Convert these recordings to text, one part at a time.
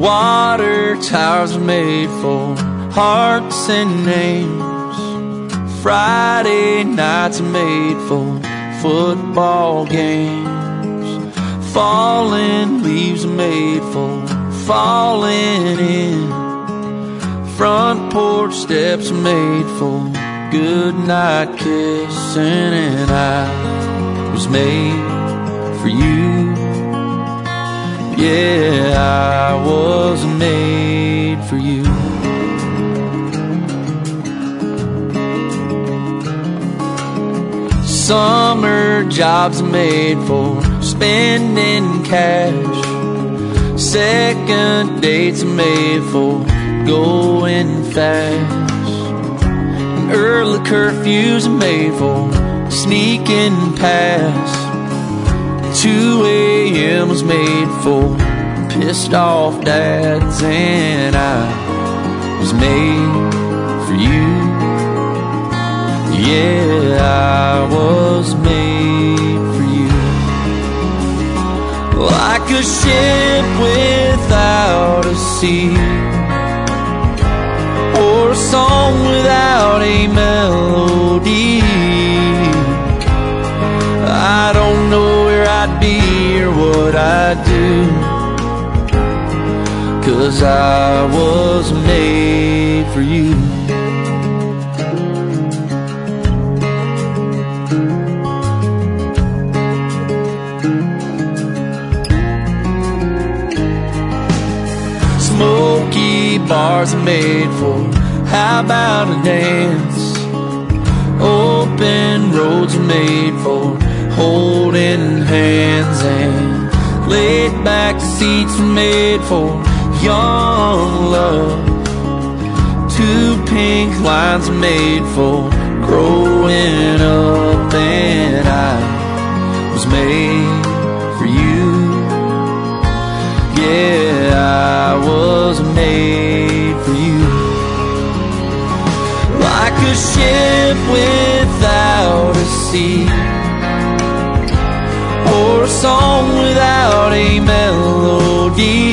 Water towers are made for hearts and names. Friday nights are made for football games. Falling leaves are made for falling in. Front porch steps are made for good night kissing. And I was made for you. Yeah, I was made for you. Summer jobs are made for spending cash. Second dates are made for going fast. And early curfews are made for sneaking past. 2 a.m. was made for pissed off dads. And I was made for you. Yeah, I was made for you. Like a ship without a sea, or a song without a melody. I don't know where I'd be or what I'd do, 'cause I was made for you. Smoky bars are made for how about a dance. Open roads are made for holding hands. And laid back seats are made for young love. 2 pink lines are made for growing up. And I was made for you. Yeah, I was made for you. Like a ship without a sea, or a song without a melody.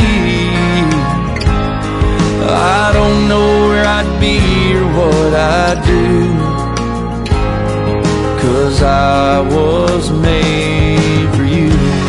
I don't know where I'd be or what I'd do, 'cause I was made for you.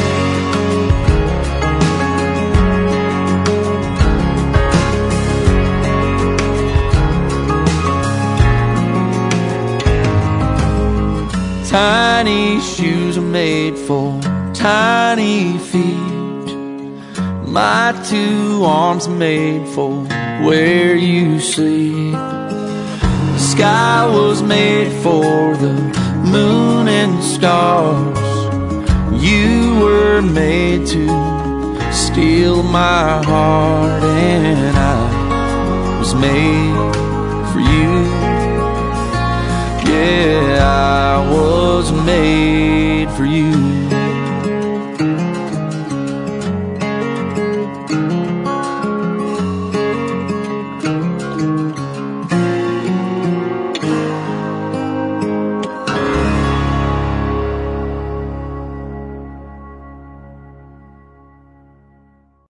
Tiny shoes are made for tiny feet. My 2 arms are made for where you sleep. The sky was made for the moon and stars. You were made to steal my heart. And I was made